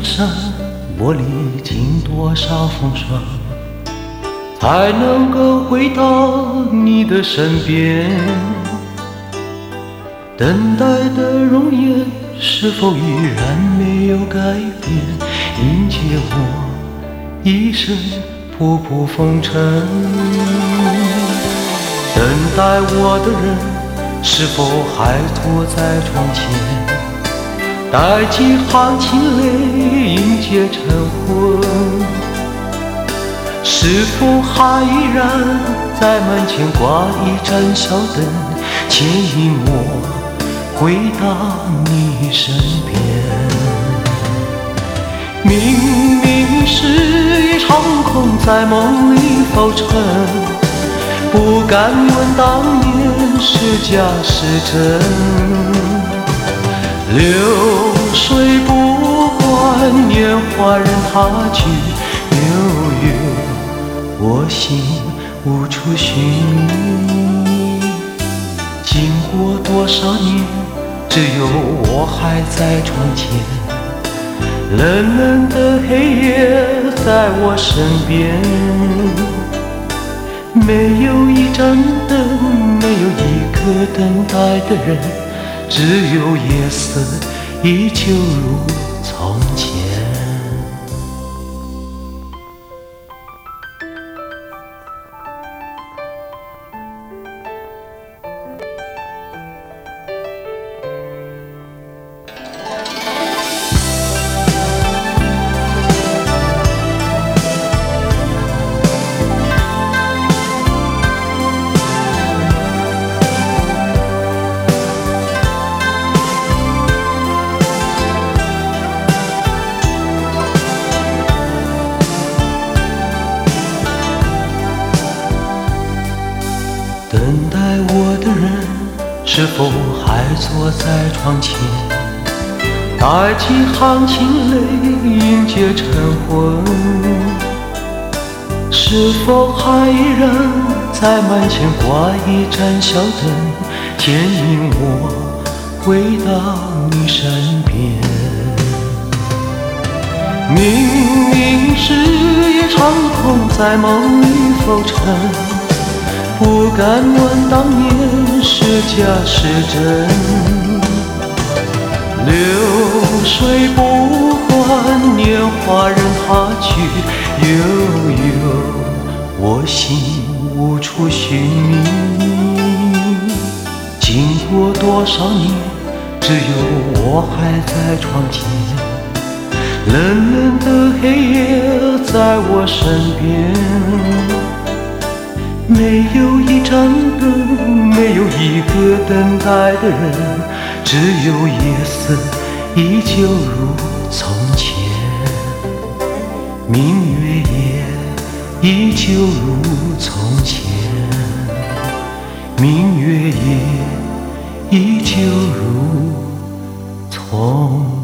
山，我历经多少风霜，才能够回到你的身边。等待的容颜是否依然没有改变，迎接我一生仆仆风尘。等待我的人是否还坐在窗前，带几行清泪迎接晨昏？是否还依然在门前挂一盏小灯，牵引我回到你身边？明明是一场空，在梦里浮沉，不敢问当年是假是真。流水不管年华任它去，悠悠我心无处寻觅。经过多少年，只有我还在窗前，冷冷的黑夜在我身边。没有一盏灯，没有一个等待的人，只有夜色依旧如从前。等待我的人是否还坐在窗前，带几行清泪迎接晨昏？是否还依然在门前挂一盏小灯，牵引我回到你身边？明明是一场空，在梦里浮沉，不敢问当年是假是真。流水不管年华任它去，悠悠我心无处寻觅。经过多少年，只有我还在窗前，冷冷的黑夜在我身边。没有一盏灯，没有一个等待的人，只有夜色依旧如从前。明月夜依旧如从前，明月夜依旧如从